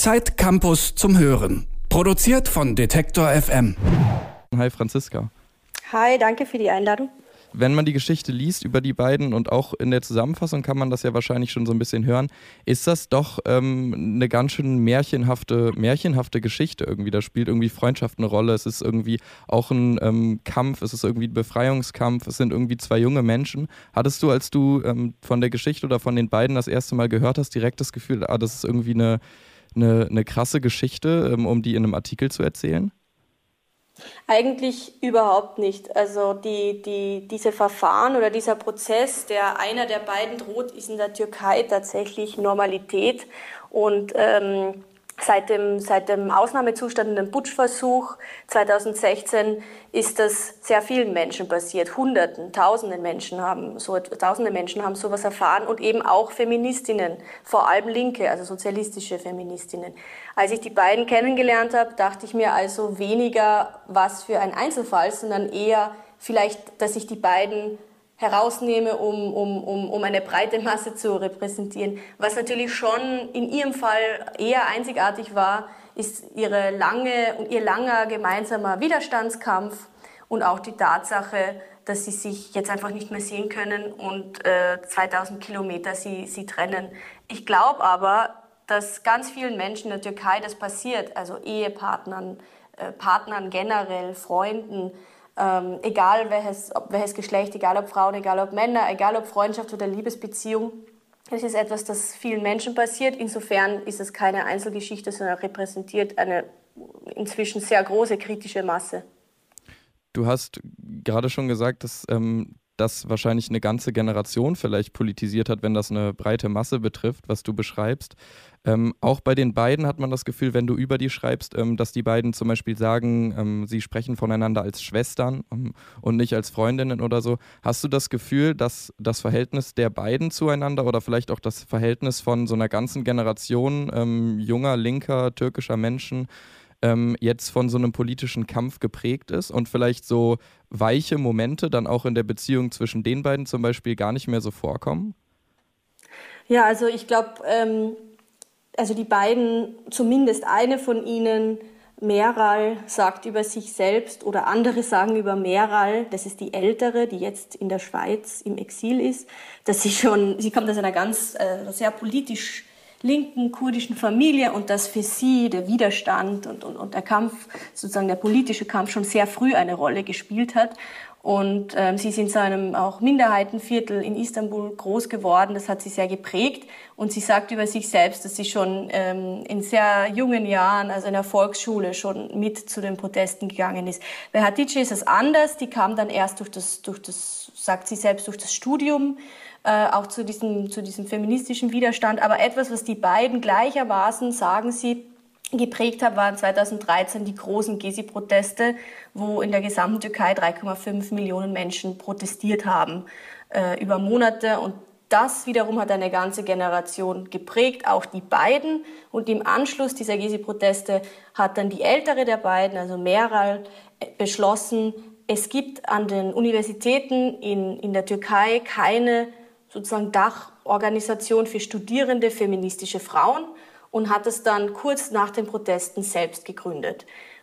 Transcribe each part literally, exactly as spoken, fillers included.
Zeit Campus zum Hören. Produziert von Detektor F M. Hi Franziska. Hi, danke für die Einladung. Wenn man die Geschichte liest über die beiden und auch in der Zusammenfassung kann man das ja wahrscheinlich schon so ein bisschen hören, ist das doch ähm, eine ganz schön märchenhafte, märchenhafte Geschichte irgendwie. Da spielt irgendwie Freundschaft eine Rolle, es ist irgendwie auch ein ähm, Kampf, es ist irgendwie ein Befreiungskampf, es sind irgendwie zwei junge Menschen. Hattest du, als du ähm, von der Geschichte oder von den beiden das erste Mal gehört hast, direkt das Gefühl, ah, das ist irgendwie eine, eine, eine krasse Geschichte, ähm, um die in einem Artikel zu erzählen? Eigentlich überhaupt nicht. Also die, die, diese Verfahren oder dieser Prozess, der einer der beiden droht, ist in der Türkei tatsächlich Normalität. Und ähm, seit dem, seit dem Ausnahmezustand und dem Putschversuch zweitausendsechzehn ist das sehr vielen Menschen passiert. Hunderten, tausende Menschen haben so, tausende Menschen haben sowas erfahren und eben auch Feministinnen, vor allem Linke, also sozialistische Feministinnen. Als ich die beiden kennengelernt habe, dachte ich mir also weniger, was für ein Einzelfall, sondern eher vielleicht, dass ich die beiden herausnehme, um, um, um, um eine breite Masse zu repräsentieren. Was natürlich schon in ihrem Fall eher einzigartig war, ist ihre lange und ihr langer gemeinsamer Widerstandskampf und auch die Tatsache, dass sie sich jetzt einfach nicht mehr sehen können und äh, zweitausend Kilometer sie, sie trennen. Ich glaube aber, dass ganz vielen Menschen in der Türkei das passiert, also Ehepartnern, äh, Partnern generell, Freunden, ähm, egal welches, ob, welches Geschlecht, egal ob Frauen, egal ob Männer, egal ob Freundschaft oder Liebesbeziehung. Es ist etwas, das vielen Menschen passiert. Insofern ist es keine Einzelgeschichte, sondern repräsentiert eine inzwischen sehr große kritische Masse. Du hast gerade schon gesagt, dass ähm, das wahrscheinlich eine ganze Generation vielleicht politisiert hat, wenn das eine breite Masse betrifft, was du beschreibst. Ähm, auch bei den beiden hat man das Gefühl, wenn du über die schreibst, ähm, dass die beiden zum Beispiel sagen, ähm, sie sprechen voneinander als Schwestern ähm, und nicht als Freundinnen oder so. Hast du das Gefühl, dass das Verhältnis der beiden zueinander oder vielleicht auch das Verhältnis von so einer ganzen Generation ähm, junger, linker, türkischer Menschen ähm, jetzt von so einem politischen Kampf geprägt ist und vielleicht so weiche Momente dann auch in der Beziehung zwischen den beiden zum Beispiel gar nicht mehr so vorkommen? Ja, also ich glaube, ähm, also die beiden, zumindest eine von ihnen, Meral, sagt über sich selbst oder andere sagen über Meral, das ist die Ältere, die jetzt in der Schweiz im Exil ist, dass sie schon, sie kommt aus einer ganz äh, sehr politisch linken kurdischen Familie und dass für sie der Widerstand und, und, und der Kampf, sozusagen der politische Kampf schon sehr früh eine Rolle gespielt hat. Und ähm, sie ist in so einem auch Minderheitenviertel in Istanbul groß geworden, das hat sie sehr geprägt. Und sie sagt über sich selbst, dass sie schon ähm, in sehr jungen Jahren, also in der Volksschule, schon mit zu den Protesten gegangen ist. Bei Hatice ist es anders, die kam dann erst durch das, durch das, sagt sie selbst, durch das Studium, Äh, auch zu diesem, zu diesem feministischen Widerstand. Aber etwas, was die beiden gleichermaßen, sagen sie, geprägt hat, waren zweitausenddreizehn die großen Gezi-Proteste, wo in der gesamten Türkei drei Komma fünf Millionen Menschen protestiert haben äh, über Monate. Und das wiederum hat eine ganze Generation geprägt, auch die beiden. Und im Anschluss dieser Gezi-Proteste hat dann die ältere der beiden, also Meral, beschlossen, es gibt an den Universitäten in, in der Türkei keine sozusagen Dachorganisation für studierende feministische Frauen und hat es dann kurz nach den Protesten selbst gegründet.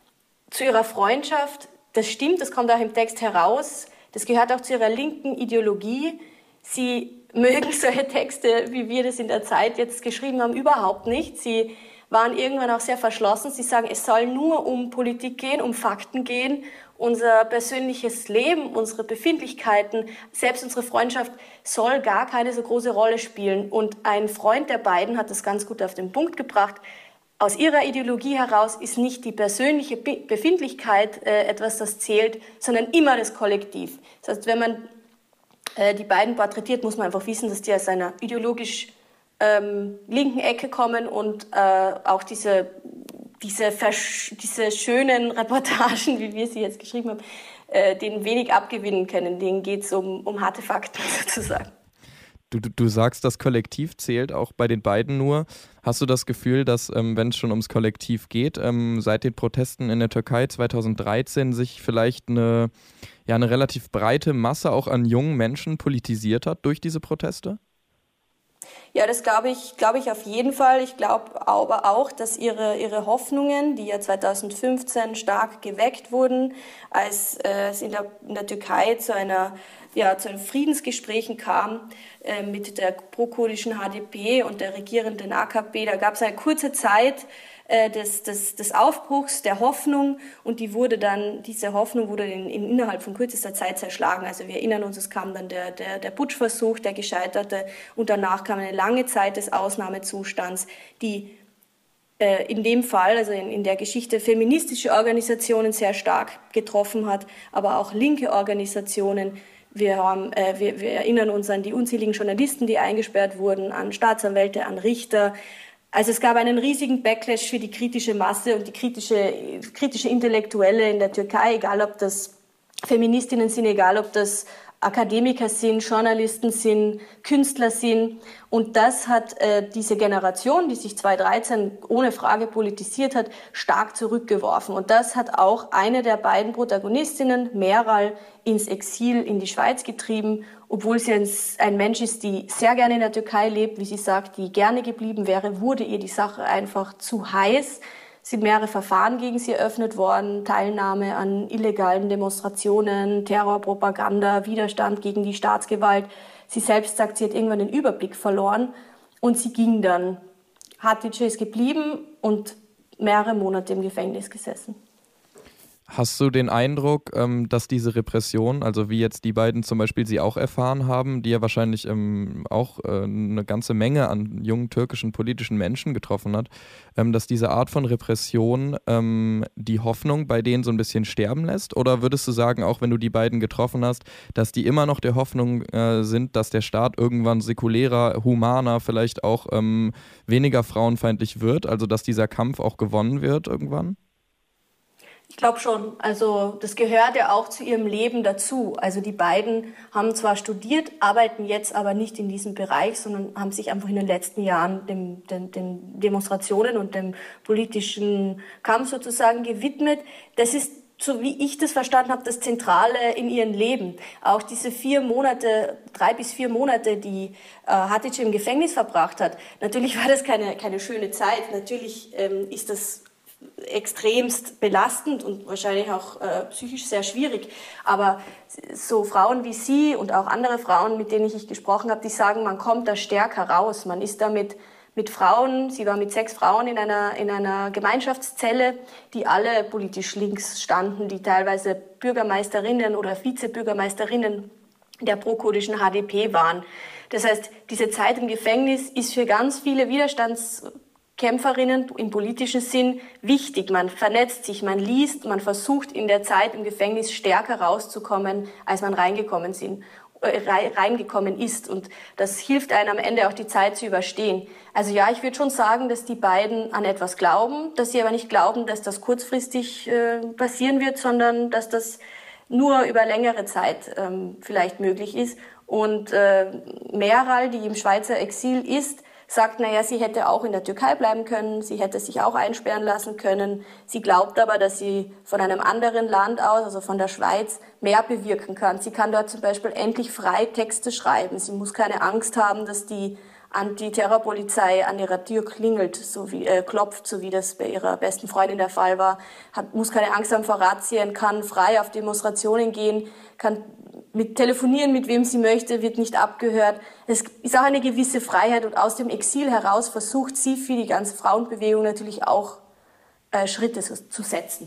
Zu ihrer Freundschaft, das stimmt, das kommt auch im Text heraus, das gehört auch zu ihrer linken Ideologie. Sie mögen solche Texte, wie wir das in der Zeit jetzt geschrieben haben, überhaupt nicht. Sie waren irgendwann auch sehr verschlossen. Sie sagen, es soll nur um Politik gehen, um Fakten gehen. Unser persönliches Leben, unsere Befindlichkeiten, selbst unsere Freundschaft soll gar keine so große Rolle spielen. Und ein Freund der beiden hat das ganz gut auf den Punkt gebracht. Aus ihrer Ideologie heraus ist nicht die persönliche Be- Befindlichkeit äh, etwas, das zählt, sondern immer das Kollektiv. Das heißt, wenn man äh, die beiden porträtiert, muss man einfach wissen, dass die aus einer ideologisch ähm, linken Ecke kommen und äh, auch diese Diese, Versch- diese schönen Reportagen, wie wir sie jetzt geschrieben haben, äh, denen wenig abgewinnen können. Denen geht es um, um harte Fakten sozusagen. Du, du, du sagst, das Kollektiv zählt auch bei den beiden nur. Hast du das Gefühl, dass, ähm, wenn es schon ums Kollektiv geht, ähm, seit den Protesten in der Türkei zweitausenddreizehn sich vielleicht eine, ja, eine relativ breite Masse auch an jungen Menschen politisiert hat durch diese Proteste? Ja, das glaube ich, glaube ich auf jeden Fall. Ich glaube aber auch, dass ihre, ihre Hoffnungen, die ja zweitausendfünfzehn stark geweckt wurden, als äh, es in der, in der Türkei zu einer, ja, zu einem Friedensgesprächen kam äh, mit der pro-kurdischen H D P und der regierenden A K P. Da gab es eine kurze Zeit äh, des, des, des Aufbruchs, der Hoffnung, und die wurde dann, diese Hoffnung wurde in, in, innerhalb von kürzester Zeit zerschlagen. Also wir erinnern uns, es kam dann der, der, der Putschversuch, der gescheiterte, und danach kam eine lange Zeit des Ausnahmezustands, die äh, in dem Fall, also in, in der Geschichte, feministische Organisationen sehr stark getroffen hat, aber auch linke Organisationen. Wir, haben, äh, wir, wir erinnern uns an die unzähligen Journalisten, die eingesperrt wurden, an Staatsanwälte, an Richter. Also es gab einen riesigen Backlash für die kritische Masse und die kritische, kritische Intellektuelle in der Türkei, egal ob das Feministinnen sind, egal ob das Akademiker sind, Journalisten sind, Künstler sind. Und das hat äh, diese Generation, die sich zweitausenddreizehn ohne Frage politisiert hat, stark zurückgeworfen. Und das hat auch eine der beiden Protagonistinnen, Meral, ins Exil in die Schweiz getrieben, obwohl sie ein, ein Mensch ist, die sehr gerne in der Türkei lebt, wie sie sagt, die gerne geblieben wäre, wurde ihr die Sache einfach zu heiß. Es sind mehrere Verfahren gegen sie eröffnet worden, Teilnahme an illegalen Demonstrationen, Terrorpropaganda, Widerstand gegen die Staatsgewalt. Sie selbst sagt, sie hat irgendwann den Überblick verloren und sie ging dann. Hatice ist geblieben und mehrere Monate im Gefängnis gesessen. Hast du den Eindruck, ähm, dass diese Repression, also wie jetzt die beiden zum Beispiel sie auch erfahren haben, die ja wahrscheinlich ähm, auch äh, eine ganze Menge an jungen türkischen politischen Menschen getroffen hat, ähm, dass diese Art von Repression ähm, die Hoffnung bei denen so ein bisschen sterben lässt? Oder würdest du sagen, auch wenn du die beiden getroffen hast, dass die immer noch der Hoffnung äh, sind, dass der Staat irgendwann säkulärer, humaner, vielleicht auch ähm, weniger frauenfeindlich wird, also dass dieser Kampf auch gewonnen wird irgendwann? Ich glaube schon. Also das gehört ja auch zu ihrem Leben dazu. Also die beiden haben zwar studiert, arbeiten jetzt aber nicht in diesem Bereich, sondern haben sich einfach in den letzten Jahren dem, den, den Demonstrationen und dem politischen Kampf sozusagen gewidmet. Das ist, so wie ich das verstanden habe, das Zentrale in ihrem Leben. Auch diese vier Monate, drei bis vier Monate, die äh, Hatice im Gefängnis verbracht hat. Natürlich war das keine, keine schöne Zeit. Natürlich ähm, ist das extremst belastend und wahrscheinlich auch äh, psychisch sehr schwierig. Aber so Frauen wie sie und auch andere Frauen, mit denen ich gesprochen habe, die sagen, man kommt da stärker raus. Man ist da mit, mit Frauen, sie war mit sechs Frauen in einer, in einer Gemeinschaftszelle, die alle politisch links standen, die teilweise Bürgermeisterinnen oder Vizebürgermeisterinnen der pro-kurdischen H D P waren. Das heißt, diese Zeit im Gefängnis ist für ganz viele Widerstands Kämpferinnen im politischen Sinn wichtig. Man vernetzt sich, man liest, man versucht in der Zeit im Gefängnis stärker rauszukommen, als man reingekommen, sind, äh, reingekommen ist. Und das hilft einem am Ende auch die Zeit zu überstehen. Also ja, ich würde schon sagen, dass die beiden an etwas glauben, dass sie aber nicht glauben, dass das kurzfristig äh, passieren wird, sondern dass das nur über längere Zeit ähm, vielleicht möglich ist. Und äh, Meral, die im Schweizer Exil ist, sagt, naja, sie hätte auch in der Türkei bleiben können, sie hätte sich auch einsperren lassen können. Sie glaubt aber, dass sie von einem anderen Land aus, also von der Schweiz, mehr bewirken kann. Sie kann dort zum Beispiel endlich frei Texte schreiben. Sie muss keine Angst haben, dass die Antiterrorpolizei an ihrer Tür klingelt, so wie, äh, klopft, so wie das bei ihrer besten Freundin der Fall war. Hat, muss keine Angst haben vor Razzien, kann frei auf Demonstrationen gehen, kann mit telefonieren, mit wem sie möchte, wird nicht abgehört. Es ist auch eine gewisse Freiheit und aus dem Exil heraus versucht sie für die ganze Frauenbewegung natürlich auch äh, Schritte zu, zu setzen.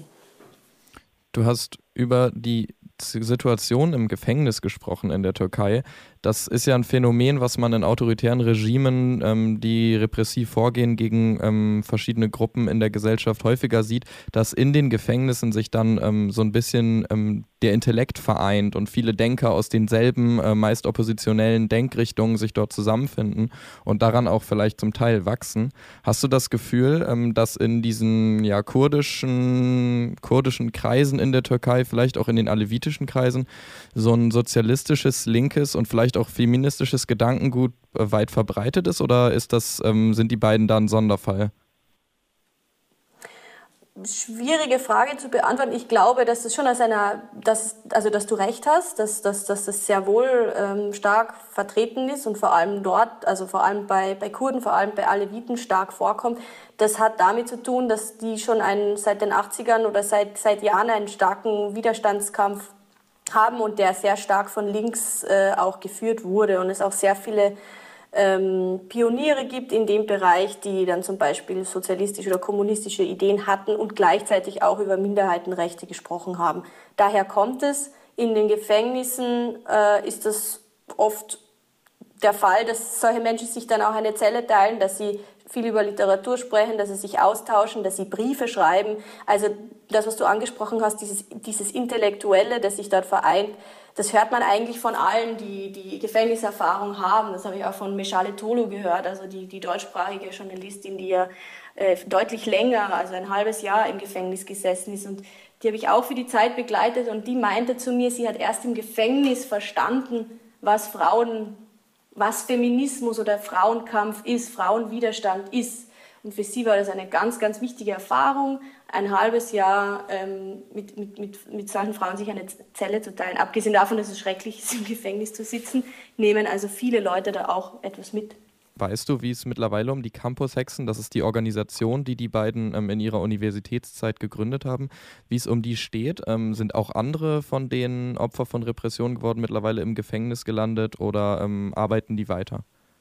Du hast über die Situation im Gefängnis gesprochen in der Türkei. Das ist ja ein Phänomen, was man in autoritären Regimen, ähm, die repressiv vorgehen gegen ähm, verschiedene Gruppen in der Gesellschaft, häufiger sieht, dass in den Gefängnissen sich dann ähm, so ein bisschen ähm, der Intellekt vereint und viele Denker aus denselben, äh, meist oppositionellen Denkrichtungen sich dort zusammenfinden und daran auch vielleicht zum Teil wachsen. Hast du das Gefühl, ähm, dass in diesen ja, kurdischen, kurdischen Kreisen in der Türkei, vielleicht auch in den alevitischen Kreisen, so ein sozialistisches, linkes und vielleicht auch feministisches Gedankengut äh, weit verbreitet ist, oder ist das, ähm, sind die beiden da ein Sonderfall? schwierige Frage zu beantworten. Ich glaube, dass es schon aus einer, dass, also dass du recht hast, dass, dass, dass das sehr wohl ähm, stark vertreten ist und vor allem dort, also vor allem bei, bei Kurden, vor allem bei Aleviten stark vorkommt. Das hat damit zu tun, dass die schon einen, seit den achtzigern oder seit, seit Jahren einen starken Widerstandskampf haben und der sehr stark von links äh, auch geführt wurde und es auch sehr viele ähm, Pioniere gibt in dem Bereich, die dann zum Beispiel sozialistische oder kommunistische Ideen hatten und gleichzeitig auch über Minderheitenrechte gesprochen haben. Daher kommt es. In den Gefängnissen äh, ist das oft der Fall, dass solche Menschen sich dann auch eine Zelle teilen, dass sie viel über Literatur sprechen, dass sie sich austauschen, dass sie Briefe schreiben. Also das, was du angesprochen hast, dieses, dieses Intellektuelle, das sich dort vereint, das hört man eigentlich von allen, die die Gefängniserfahrung haben. Das habe ich auch von Meschale Tolu gehört, also die, die deutschsprachige Journalistin, die ja äh, deutlich länger, also ein halbes Jahr im Gefängnis gesessen ist. Und die habe ich auch für die Zeit begleitet und die meinte zu mir, sie hat erst im Gefängnis verstanden, was Frauen, was Feminismus oder Frauenkampf ist, Frauenwiderstand ist. Und für sie war das eine ganz, ganz wichtige Erfahrung, ein halbes Jahr ähm, mit, mit, mit, mit solchen Frauen sich eine Zelle zu teilen. Abgesehen davon, dass es schrecklich ist, im Gefängnis zu sitzen, nehmen also viele Leute da auch etwas mit. Weißt du, wie es mittlerweile um die Campus-Hexen, das ist die Organisation, die die beiden ähm, in ihrer Universitätszeit gegründet haben, wie es um die steht? Ähm, sind auch andere von denen Opfer von Repression geworden, mittlerweile im Gefängnis gelandet oder ähm, arbeiten die weiter?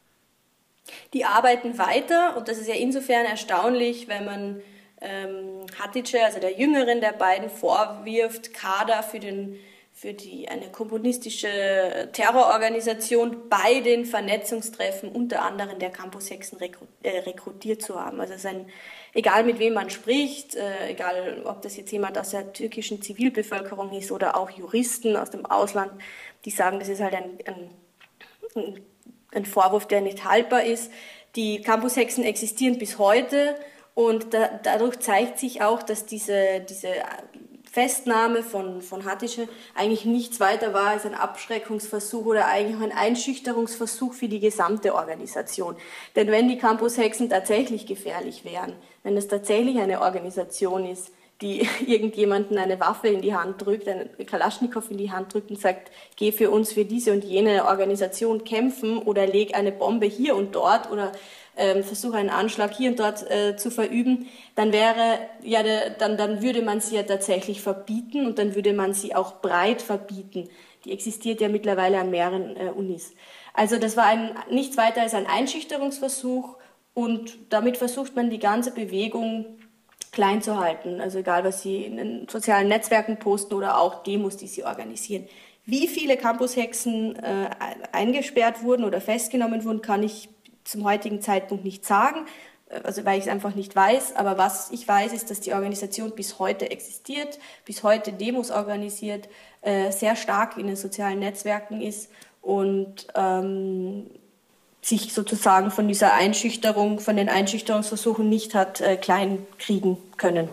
Die arbeiten weiter und das ist ja insofern erstaunlich, wenn man ähm, Hatice, also der Jüngeren der beiden, vorwirft, Kader für, den, für die, eine kommunistische Terrororganisation bei den Vernetzungstreffen unter anderem der Campus-Hexen rekru- äh, rekrutiert zu haben. Also es ist ein, egal mit wem man spricht, äh, egal ob das jetzt jemand aus der türkischen Zivilbevölkerung ist oder auch Juristen aus dem Ausland, die sagen, das ist halt ein, ein, ein ein Vorwurf, der nicht haltbar ist. Die Campus-Hexen existieren bis heute und da, dadurch zeigt sich auch, dass diese, diese Festnahme von, von Hatice eigentlich nichts weiter war als ein Abschreckungsversuch oder eigentlich auch ein Einschüchterungsversuch für die gesamte Organisation. Denn wenn die Campus-Hexen tatsächlich gefährlich wären, wenn es tatsächlich eine Organisation ist, die irgendjemanden eine Waffe in die Hand drückt, einen Kalaschnikow in die Hand drückt und sagt, geh für uns für diese und jene Organisation kämpfen oder leg eine Bombe hier und dort oder ähm, versuche einen Anschlag hier und dort äh, zu verüben, dann wäre ja der, dann dann würde man sie ja tatsächlich verbieten und dann würde man sie auch breit verbieten. Die existiert ja mittlerweile an mehreren äh, Unis. Also das war ein nichts weiter als ein Einschüchterungsversuch und damit versucht man die ganze Bewegung klein zu halten, also egal, was sie in den sozialen Netzwerken posten oder auch Demos, die sie organisieren. Wie viele Campus-Hexen äh, eingesperrt wurden oder festgenommen wurden, kann ich zum heutigen Zeitpunkt nicht sagen, also weil ich es einfach nicht weiß. Aber was ich weiß, ist, dass die Organisation bis heute existiert, bis heute Demos organisiert, äh, sehr stark in den sozialen Netzwerken ist und ähm, sich sozusagen von dieser Einschüchterung, von den Einschüchterungsversuchen nicht hat äh, klein kriegen können.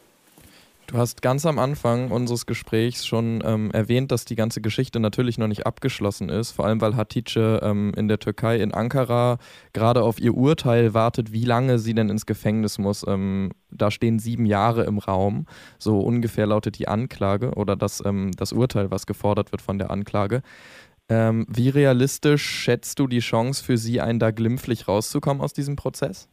Du hast ganz am Anfang unseres Gesprächs schon ähm, erwähnt, dass die ganze Geschichte natürlich noch nicht abgeschlossen ist, vor allem weil Hatice ähm, in der Türkei, in Ankara, gerade auf ihr Urteil wartet, wie lange sie denn ins Gefängnis muss. Ähm, da stehen sieben Jahre im Raum, so ungefähr lautet die Anklage oder das, ähm, das Urteil, was gefordert wird von der Anklage. Ähm, wie realistisch schätzt du die Chance für sie, einen da glimpflich rauszukommen aus diesem Prozess?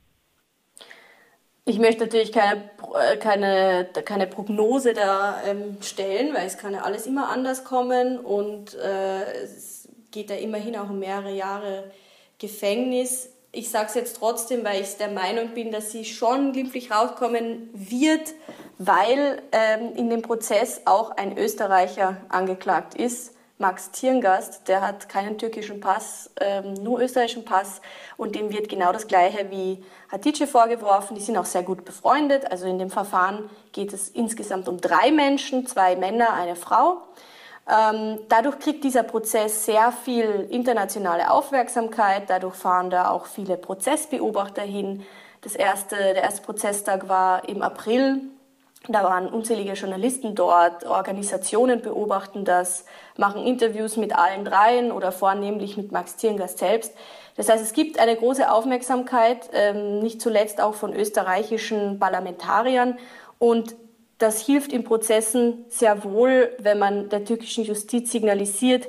Ich möchte natürlich keine, keine, keine Prognose da ähm, stellen, weil es kann ja alles immer anders kommen und äh, es geht ja immerhin auch um mehrere Jahre Gefängnis. Ich sage es jetzt trotzdem, weil ich der Meinung bin, dass sie schon glimpflich rauskommen wird, weil ähm, in dem Prozess auch ein Österreicher angeklagt ist. Max Tirngast, der hat keinen türkischen Pass, ähm, nur österreichischen Pass und dem wird genau das Gleiche wie Hatice vorgeworfen. Die sind auch sehr gut befreundet. Also in dem Verfahren geht es insgesamt um drei Menschen, zwei Männer, eine Frau. Ähm, dadurch kriegt dieser Prozess sehr viel internationale Aufmerksamkeit. Dadurch fahren da auch viele Prozessbeobachter hin. Das erste, der erste Prozesstag war im April. Da waren unzählige Journalisten dort, Organisationen beobachten das, machen Interviews mit allen dreien oder vornehmlich mit Max Tirngast selbst. Das heißt, es gibt eine große Aufmerksamkeit, ähm, nicht zuletzt auch von österreichischen Parlamentariern. Und das hilft in Prozessen sehr wohl, wenn man der türkischen Justiz signalisiert,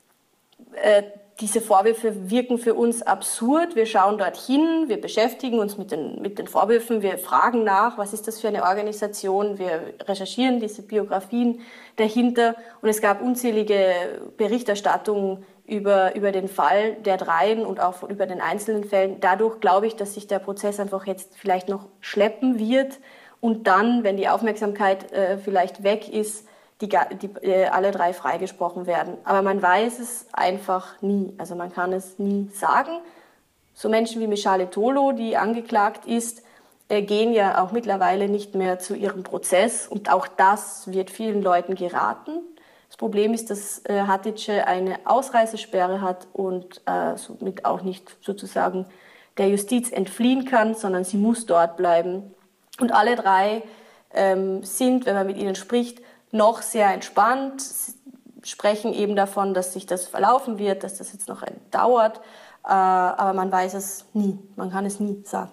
äh, diese Vorwürfe wirken für uns absurd. Wir schauen dorthin, wir beschäftigen uns mit den, mit den Vorwürfen, wir fragen nach, was ist das für eine Organisation, wir recherchieren diese Biografien dahinter. Und es gab unzählige Berichterstattungen über, über den Fall der Dreien und auch über den einzelnen Fällen. Dadurch glaube ich, dass sich der Prozess einfach jetzt vielleicht noch schleppen wird und dann, wenn die Aufmerksamkeit äh, vielleicht weg ist, die, die äh, alle drei freigesprochen werden. Aber man weiß es einfach nie. Also man kann es nie sagen. So Menschen wie Meşale Tolu, die angeklagt ist, äh, gehen ja auch mittlerweile nicht mehr zu ihrem Prozess. Und auch das wird vielen Leuten geraten. Das Problem ist, dass äh, Hatice eine Ausreisesperre hat und äh, somit auch nicht sozusagen der Justiz entfliehen kann, sondern sie muss dort bleiben. Und alle drei ähm, sind, wenn man mit ihnen spricht, noch sehr entspannt, sprechen eben davon, dass sich das verlaufen wird, dass das jetzt noch dauert, äh, aber man weiß es nie, man kann es nie sagen.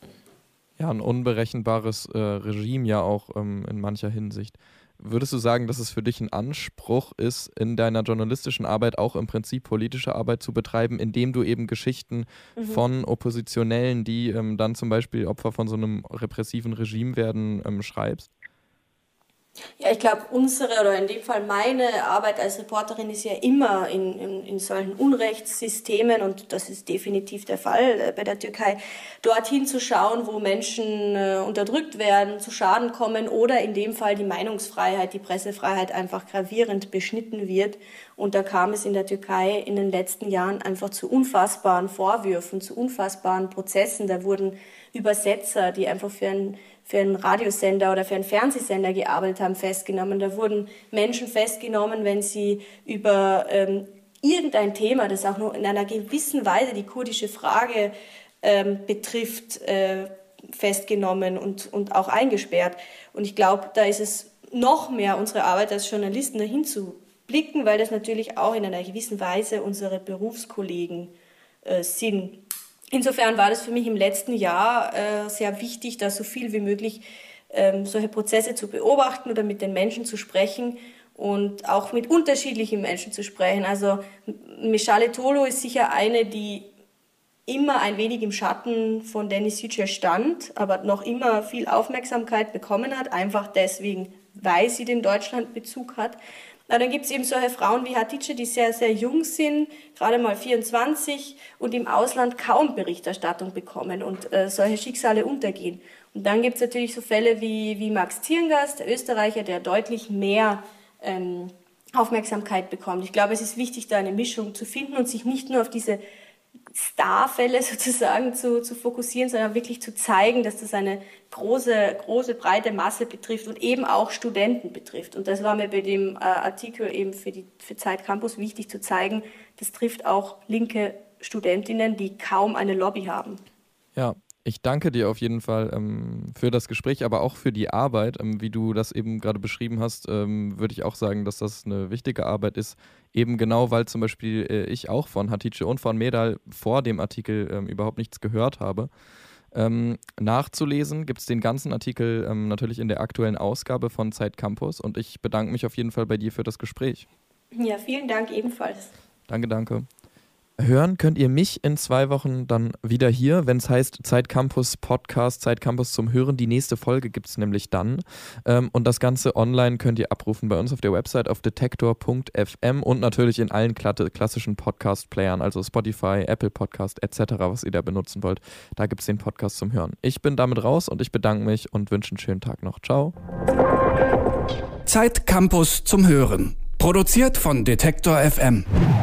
Ja, ein unberechenbares äh, Regime ja auch ähm, in mancher Hinsicht. Würdest du sagen, dass es für dich ein Anspruch ist, in deiner journalistischen Arbeit auch im Prinzip politische Arbeit zu betreiben, indem du eben Geschichten mhm. von Oppositionellen, die ähm, dann zum Beispiel Opfer von so einem repressiven Regime werden, ähm, schreibst? Ja, ich glaube, unsere oder in dem Fall meine Arbeit als Reporterin ist ja immer in, in, in solchen Unrechtssystemen, und das ist definitiv der Fall bei der Türkei, dorthin zu schauen, wo Menschen äh, unterdrückt werden, zu Schaden kommen oder in dem Fall die Meinungsfreiheit, die Pressefreiheit einfach gravierend beschnitten wird. Und da kam es in der Türkei in den letzten Jahren einfach zu unfassbaren Vorwürfen, zu unfassbaren Prozessen. Da wurden Übersetzer, die einfach für ein für einen Radiosender oder für einen Fernsehsender gearbeitet haben, festgenommen. Da wurden Menschen festgenommen, wenn sie über ähm, irgendein Thema, das auch nur in einer gewissen Weise die kurdische Frage ähm, betrifft, äh, festgenommen und, und auch eingesperrt. Und ich glaube, da ist es noch mehr unsere Arbeit als Journalisten dahin zu blicken, weil das natürlich auch in einer gewissen Weise unsere Berufskollegen äh, sind. Insofern war das für mich im letzten Jahr äh, sehr wichtig, da so viel wie möglich ähm, solche Prozesse zu beobachten oder mit den Menschen zu sprechen und auch mit unterschiedlichen Menschen zu sprechen. Also Meşale Tolu ist sicher eine, die immer ein wenig im Schatten von Deniz Yücel stand, aber noch immer viel Aufmerksamkeit bekommen hat, einfach deswegen, weil sie den Deutschlandbezug hat. Na, dann gibt es eben solche Frauen wie Hatice, die sehr, sehr jung sind, gerade mal vierundzwanzig und im Ausland kaum Berichterstattung bekommen und äh, solche Schicksale untergehen. Und dann gibt es natürlich so Fälle wie, wie Max Tierngast, der Österreicher, der deutlich mehr ähm, Aufmerksamkeit bekommt. Ich glaube, es ist wichtig, da eine Mischung zu finden und sich nicht nur auf diese Starfälle sozusagen zu, zu fokussieren, sondern wirklich zu zeigen, dass das eine große, große, breite Masse betrifft und eben auch Studenten betrifft. Und das war mir bei dem äh, Artikel eben für die für Zeit Campus wichtig zu zeigen, das trifft auch linke Studentinnen, die kaum eine Lobby haben. Ja, ich danke dir auf jeden Fall ähm, für das Gespräch, aber auch für die Arbeit. Ähm, wie du das eben gerade beschrieben hast, ähm, würde ich auch sagen, dass das eine wichtige Arbeit ist. Eben genau, weil zum Beispiel äh, ich auch von Hatice und von Meral vor dem Artikel ähm, überhaupt nichts gehört habe. Ähm, nachzulesen gibt es den ganzen Artikel ähm, natürlich in der aktuellen Ausgabe von Zeit Campus, und ich bedanke mich auf jeden Fall bei dir für das Gespräch. Ja, vielen Dank ebenfalls. Danke, danke. Hören könnt ihr mich in zwei Wochen dann wieder hier, wenn es heißt Zeit Campus Podcast, Zeit Campus zum Hören. Die nächste Folge gibt es nämlich dann. Ähm, und das Ganze online könnt ihr abrufen bei uns auf der Website auf detektor punkt f m und natürlich in allen klassischen Podcast-Playern, also Spotify, Apple Podcast et cetera, was ihr da benutzen wollt. Da gibt es den Podcast zum Hören. Ich bin damit raus und ich bedanke mich und wünsche einen schönen Tag noch. Ciao. Zeit Campus zum Hören. Produziert von Detektor F M.